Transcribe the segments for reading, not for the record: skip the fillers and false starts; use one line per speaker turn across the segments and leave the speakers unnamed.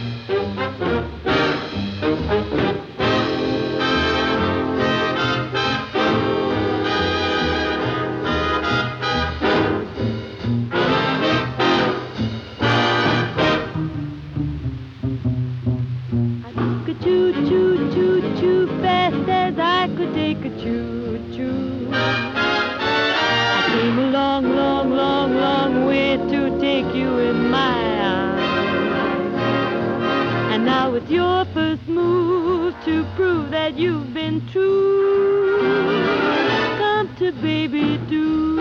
Choo-choo-choo-choo fast as I could take a choo-choo. I came a long, long, long, long way to take you in my arms. And now it's your first move to prove that you've been true. Come to baby do.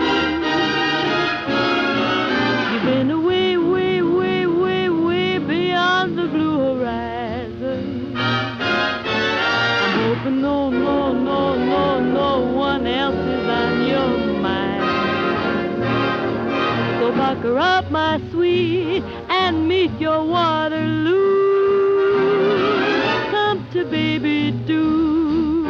You've been away, way, way, way, way beyond the blue horizon. But no, no, no, no, no one else is on your mind. So buckle up, my sweet, and meet your Waterloo. Come to baby do.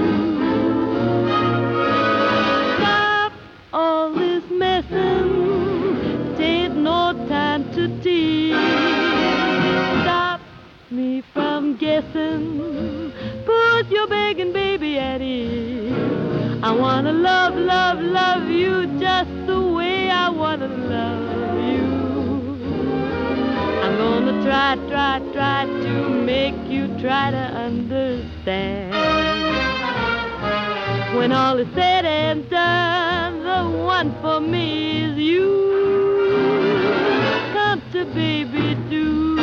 Stop all this messing, take no time to tease. Stop me from guessing, put your begging baby at ease. I wanna love, love, love you just the way I wanna love you. I'm gonna try, try, try to make you try to understand. When all is said and done, the one for me is you. Come to baby do.